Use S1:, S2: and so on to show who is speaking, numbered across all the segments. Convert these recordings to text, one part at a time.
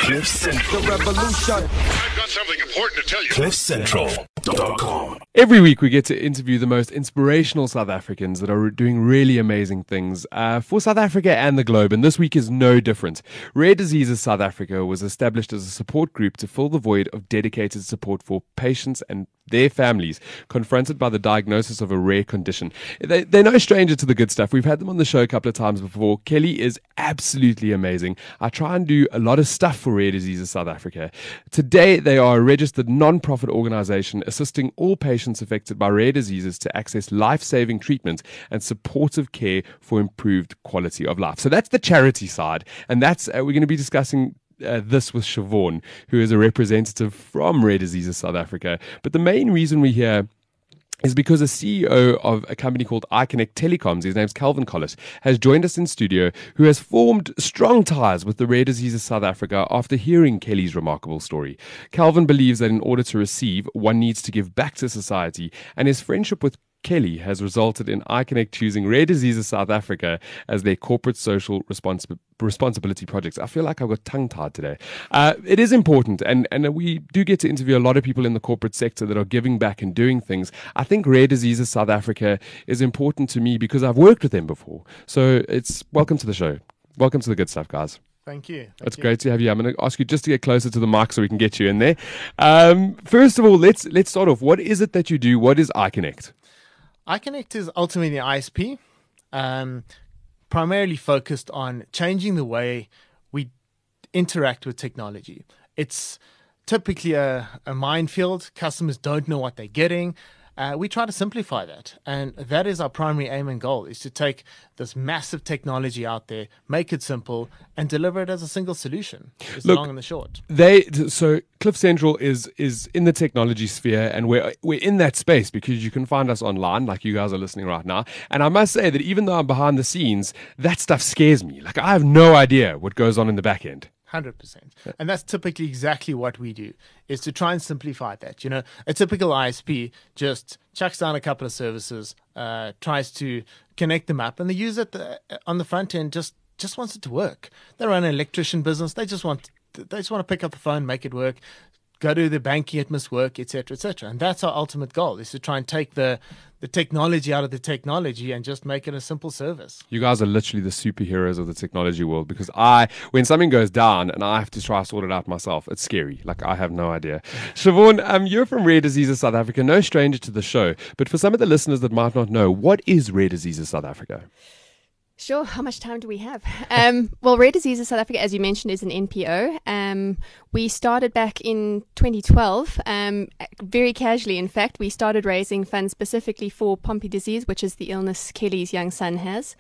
S1: CliffCentral. The revolution.
S2: I've got something important to tell you.
S1: CliffCentral.com.
S3: Every week we get to interview the most inspirational South Africans that are doing really amazing things for South Africa and the globe, and this week is no different. Rare Diseases South Africa was established as a support group to fill the void of dedicated support for patients and their families confronted by the diagnosis of a rare condition. They're no stranger to the good stuff. We've had them on the show a couple of times before. Kelly is absolutely amazing. I try and do a lot of stuff for Rare Diseases South Africa. Today, they are a registered non-profit organization assisting all patients affected by rare diseases to access life-saving treatment and supportive care for improved quality of life. So that's the charity side, and that's we're going to be discussing this with Siobhan, who is a representative from Rare Diseases South Africa. But the main reason we're here is because a CEO of a company called iConnect Telecoms, his name's Calvin Collis, has joined us in studio, who has formed strong ties with the Rare Diseases South Africa after hearing Kelly's remarkable story. Calvin believes that in order to receive, one needs to give back to society, and his friendship with Kelly has resulted in iConnect choosing Rare Diseases South Africa as their corporate social responsibility projects. I feel like I've got tongue-tied today. It is important, and we do get to interview a lot of people in the corporate sector that are giving back and doing things. I think Rare Diseases South Africa is important to me because I've worked with them before. So welcome to the show. Welcome to the good stuff, guys.
S4: Thank you.
S3: It's great to have you. I'm going to ask you just to get closer to the mic so we can get you in there. First of all, let's start off. What is it that you do? What is iConnect?
S4: iConnect is ultimately an ISP, primarily focused on changing the way we interact with technology. It's typically a minefield. Customers don't know what they're getting. We try to simplify that, and that is our primary aim and goal, is to take this massive technology out there, make it simple, and deliver it as a single solution. It's the long and the short.
S3: So Cliff Central is in the technology sphere, and we're in that space because you can find us online, like you guys are listening right now. And I must say that even though I'm behind the scenes, that stuff scares me. Like, I have no idea what goes on in the back end.
S4: 100%. And that's typically exactly what we do, is to try and simplify that. You know, a typical ISP just chucks down a couple of services, tries to connect them up, and the user on the front end just wants it to work. They run an electrician business. They just want to pick up the phone, make it work, go to the banking, it must work, etc., etc. And that's our ultimate goal, is to try and take the technology out of the technology and just make it a simple service.
S3: You guys are literally the superheroes of the technology world, because when something goes down and I have to try to sort it out myself, it's scary. Like, I have no idea. Siobhan, you're from Rare Diseases South Africa, no stranger to the show, but for some of the listeners that might not know, what is Rare Diseases South Africa?
S5: Sure. How much time do we have? Well, Rare Diseases South Africa, as you mentioned, is an NPO. We started back in 2012. Very casually, in fact, we started raising funds specifically for Pompe disease, which is the illness Kelly's young son has.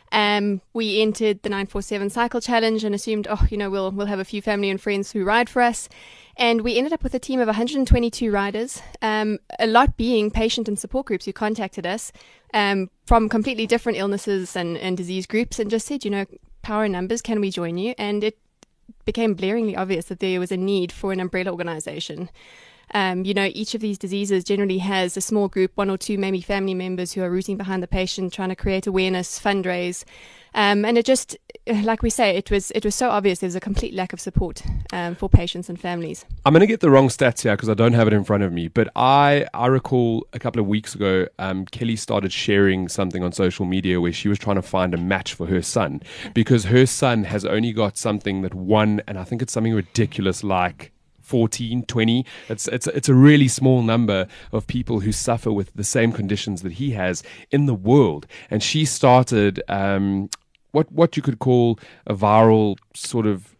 S5: We entered the 947 Cycle Challenge and assumed, we'll have a few family and friends who ride for us. And we ended up with a team of 122 riders, a lot being patient and support groups who contacted us from completely different illnesses and disease groups, and just said, power in numbers, can we join you? And it became blaringly obvious that there was a need for an umbrella organization. Each of these diseases generally has a small group, one or two maybe family members who are rooting behind the patient, trying to create awareness, fundraise. And it just, like we say, it was so obvious there's a complete lack of support for patients and families.
S3: I'm going to get the wrong stats here because I don't have it in front of me, but I recall a couple of weeks ago, Kelly started sharing something on social media where she was trying to find a match for her son, because her son has only got something that won, and I think it's something ridiculous like 14, 20. It's a really small number of people who suffer with the same conditions that he has in the world. And she started what you could call a viral sort of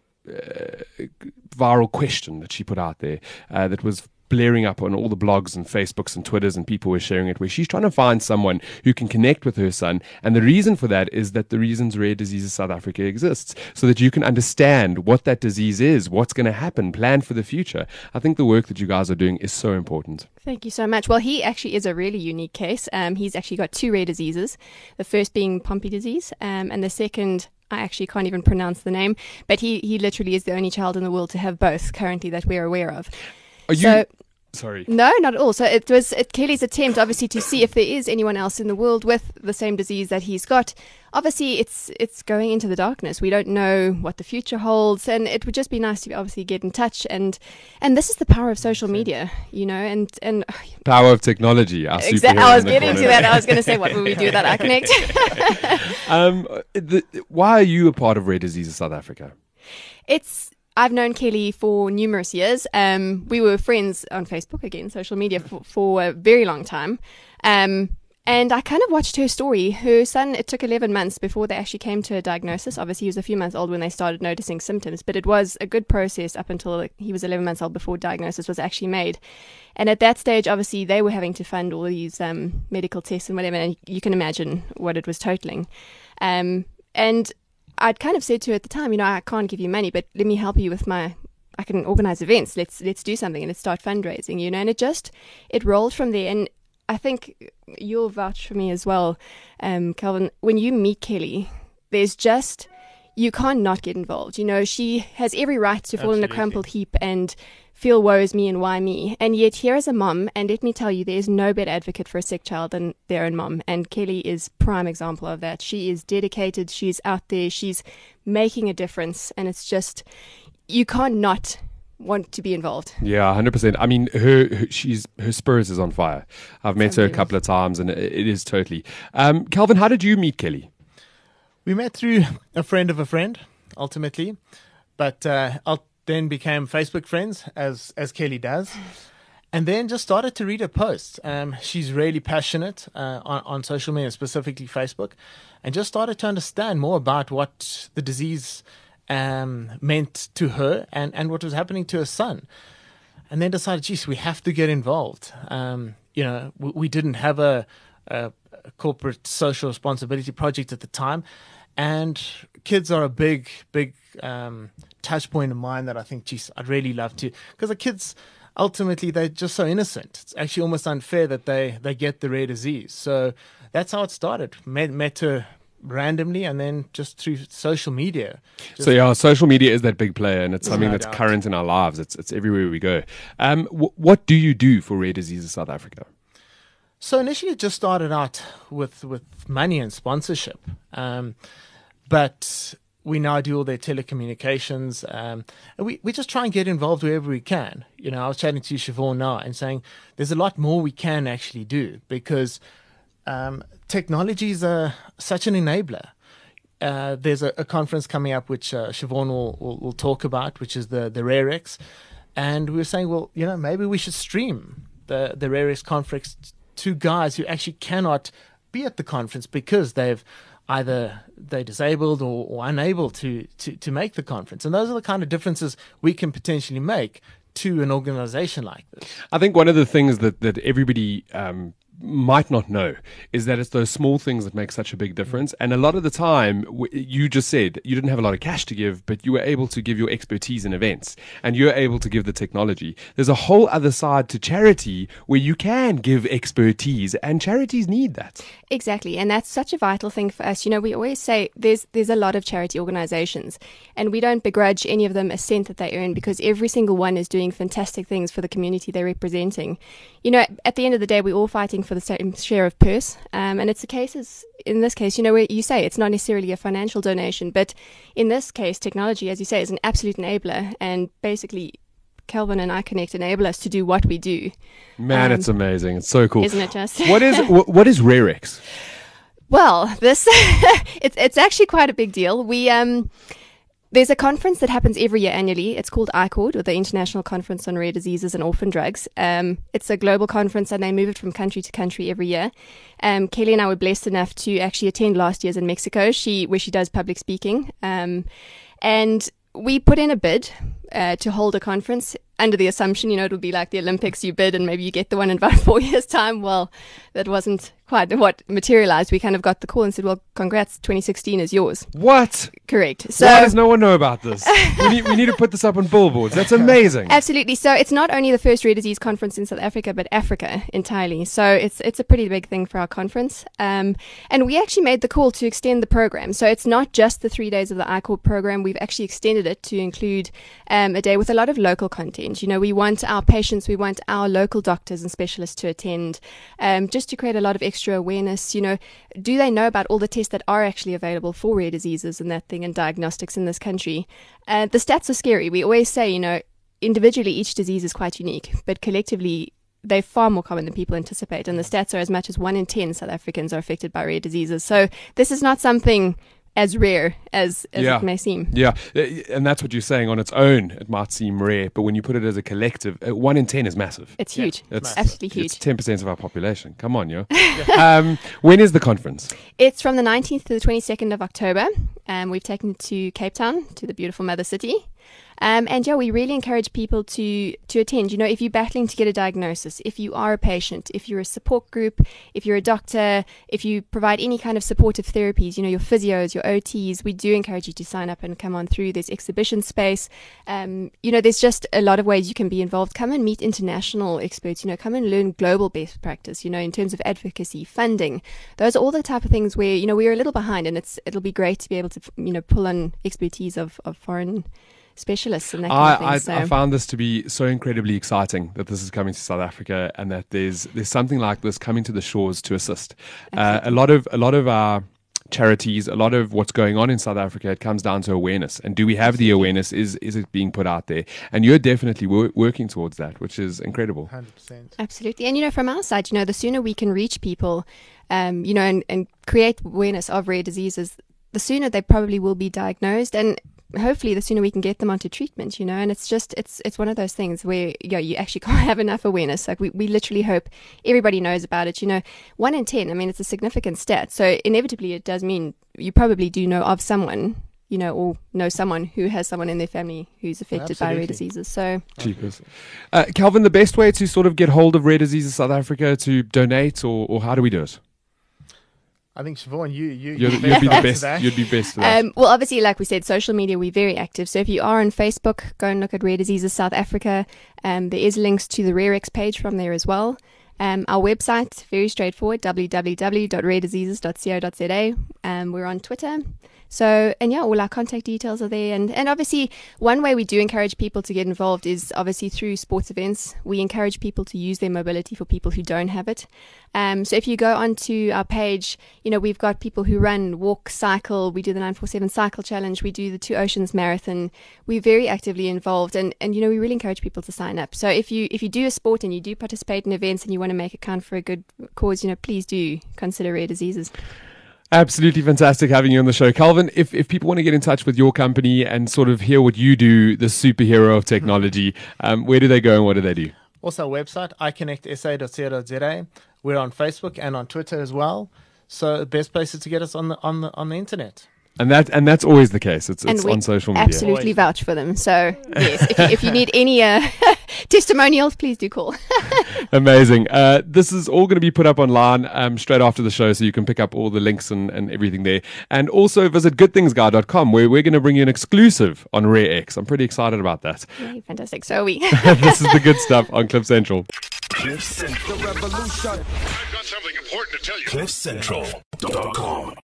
S3: viral question that she put out there that was blaring up on all the blogs and Facebooks and Twitters, and people were sharing it, where she's trying to find someone who can connect with her son. And the reason for that is that the reasons Rare Diseases South Africa exists, so that you can understand what that disease is, what's going to happen, plan for the future. I think the work that you guys are doing is so important.
S5: Thank you so much. Well, he actually is a really unique case. He's actually got two rare diseases, the first being Pompe disease, and the second, I actually can't even pronounce the name, but he literally is the only child in the world to have both currently that we're aware of.
S3: Sorry.
S5: No, not at all. So it was Kelly's attempt, obviously, to see if there is anyone else in the world with the same disease that he's got. Obviously, it's going into the darkness. We don't know what the future holds, and it would just be nice to obviously get in touch. And this is the power of social media, and
S3: Power of technology. Our superhero
S5: I was
S3: in the
S5: getting
S3: corner
S5: to that.
S3: there.
S5: I was going to say, what will we do without iConnect?
S3: Why are you a part of Rare Diseases South Africa?
S5: I've known Kelly for numerous years. We were friends on Facebook, again, social media, for a very long time. And I kind of watched her story. Her son, it took 11 months before they actually came to a diagnosis. Obviously, he was a few months old when they started noticing symptoms, but it was a good process up until he was 11 months old before diagnosis was actually made. And at that stage, obviously, they were having to fund all these medical tests and whatever, and you can imagine what it was totaling. And I'd kind of said to her at the time, I can't give you money, but let me help you with I can organize events. Let's do something and let's start fundraising, and it rolled from there. And I think you'll vouch for me as well, Calvin. When you meet Kelly, you can't not get involved. She has every right to fall in a crumpled heap and feel woe is me and why me. And yet here as a mom, and let me tell you, there's no better advocate for a sick child than their own mom. And Kelly is prime example of that. She is dedicated. She's out there. She's making a difference. And it's just, you can't not want to be involved.
S3: Yeah, 100%. I mean, her spirit is on fire. I've met her a couple of times, and it is totally. Calvin, how did you meet Kelly?
S4: We met through a friend of a friend, ultimately, but then became Facebook friends, as Kelly does, and then just started to read her posts. She's really passionate on social media, specifically Facebook, and just started to understand more about what the disease meant to her and what was happening to her son. And then decided, geez, we have to get involved. We didn't have a corporate social responsibility project at the time. And kids are a big touch point of mine that I think, geez, I'd really love to. Because the kids, ultimately, they're just so innocent. It's actually almost unfair that they get the rare disease. So that's how it started. Met her randomly, and then just through social media.
S3: Social media is that big player, and it's something that's current in our lives. It's everywhere we go. What do you do for Rare Diseases South Africa?
S4: So initially it just started out with money and sponsorship. But we now do all their telecommunications. And we just try and get involved wherever we can. I was chatting to Siobhan now and saying there's a lot more we can actually do, because technology is such an enabler. There's a conference coming up which Siobhan will talk about, which is the RareX. And we were saying, well, maybe we should stream the RareX conference to guys who actually cannot be at the conference because they're disabled or unable to make the conference. And those are the kind of differences we can potentially make to an organization like this.
S3: I think one of the things that everybody might not know is that it's those small things that make such a big difference. And a lot of the time, you just said you didn't have a lot of cash to give, but you were able to give your expertise in events, and you're able to give the technology. There's a whole other side to charity where you can give expertise, and charities need that.
S5: Exactly, and that's such a vital thing for us. We always say there's a lot of charity organizations, and we don't begrudge any of them a cent that they earn, because every single one is doing fantastic things for the community they're representing. At the end of the day, we're all fighting for the same share of purse, and it's in this case, where you say it's not necessarily a financial donation, but in this case, technology, as you say, is an absolute enabler, and basically Calvin and iConnect enable us to do what we do.
S3: Man, it's amazing. It's so cool.
S5: Isn't it just?
S3: What is RareX?
S5: Well, this it's actually quite a big deal. There's a conference that happens every year annually. It's called ICORD, or the International Conference on Rare Diseases and Orphan Drugs. It's a global conference, and they move it from country to country every year. Kelly and I were blessed enough to actually attend last year's in Mexico, where she does public speaking. And we put in a bid to hold a conference under the assumption, it would be like the Olympics, you bid and maybe you get the one in about 4 years' time. Well, that wasn't quite what materialized. We kind of got the call and said, well, congrats, 2016 is yours.
S3: What?
S5: Correct. So,
S3: why does no one know about this? we need to put this up on billboards. That's amazing.
S5: Absolutely. So it's not only the first rare disease conference in South Africa, but Africa entirely. So it's a pretty big thing for our conference. And we actually made the call to extend the program. So it's not just the 3 days of the ICORD program. We've actually extended it to include a day with a lot of local content. attend. You know, we want our patients, we want our local doctors and specialists to attend, just to create a lot of extra awareness. You know, do they know about all the tests that are actually available for rare diseases and that thing and diagnostics in this country? The stats are scary. We always say, you know, individually each disease is quite unique, but collectively they're far more common than people anticipate. And the stats are as much as 1 in 10 South Africans are affected by rare diseases. So this is not something as rare as it may seem.
S3: Yeah, and that's what you're saying. On its own, it might seem rare, but when you put it as a collective, 1 in 10 is massive.
S5: It's huge.
S3: It's
S5: absolutely huge.
S3: It's 10% of our population. Come on, yo. When is the conference?
S5: It's from the 19th to the 22nd of October. We've taken it to Cape Town, to the beautiful mother city. And yeah, we really encourage people to attend. You know, if you're battling to get a diagnosis, if you are a patient, if you're a support group, if you're a doctor, if you provide any kind of supportive therapies, you know, your physios, your OTs, we do encourage you to sign up and come on through. There's exhibition space. You know, there's just a lot of ways you can be involved. Come and meet international experts, you know, come and learn global best practice, you know, in terms of advocacy, funding. Those are all the type of things where, you know, we're a little behind, and it'll be great to be able to, you know, pull on expertise of foreign specialists and that kind of thing.
S3: I found this to be so incredibly exciting that this is coming to South Africa, and that there's something like this coming to the shores to assist. A lot of our charities, a lot of what's going on in South Africa, it comes down to awareness. And do we have the awareness? Is it being put out there? And you're definitely working towards that, which is incredible.
S4: 100%.
S5: Absolutely. And, you know, from our side, you know, the sooner we can reach people, you know, and create awareness of rare diseases, the sooner they probably will be diagnosed, and hopefully the sooner we can get them onto treatment, you know. And it's just, it's one of those things where, you know, you actually can't have enough awareness. Like we literally hope everybody knows about it, you know. 1 in 10, I mean, it's a significant stat. So inevitably it does mean you probably do know of someone, you know, or know someone who has someone in their family who's affected by rare diseases. So,
S3: Cheapers. Calvin, the best way to sort of get hold of Rare Diseases South Africa, to donate, or how do we do it?
S4: I think Siobhan,
S3: you'd be the best. You'd be best for that.
S5: Well, obviously, like we said, social media, we're very active. So if you are on Facebook, go and look at Rare Diseases South Africa. There is links to the RareX page from there as well. Our website, very straightforward, www.rarediseases.co.za. We're on Twitter. So, and yeah, all our contact details are there. And obviously, one way we do encourage people to get involved is obviously through sports events. We encourage people to use their mobility for people who don't have it. So if you go onto our page, you know, we've got people who run, walk, cycle. We do the 947 Cycle Challenge. We do the Two Oceans Marathon. We're very actively involved. And you know, we really encourage people to sign up. So if you do a sport and you do participate in events and you want to make it count for a good cause, you know, please do consider Rare Diseases.
S3: Absolutely fantastic having you on the show. Calvin, if people want to get in touch with your company and sort of hear what you do, the superhero of technology, where do they go and what do they do?
S4: Also, our website, iconnectsa.co.za. We're on Facebook and on Twitter as well. So the best place is to get us on the internet.
S3: And that's always the case. It's on social media.
S5: Absolutely vouch for them. So yes, if you need any testimonials, please do call.
S3: Amazing. This is all going to be put up online straight after the show, so you can pick up all the links and everything there. And also visit goodthingsguy.com, where we're going to bring you an exclusive on RareX. I'm pretty excited about that.
S5: Yay, fantastic. So are we.
S3: This is the good stuff on Cliff Central.
S1: Cliff Central. The revolution.
S2: I've got something important to tell you.
S1: CliffCentral.com.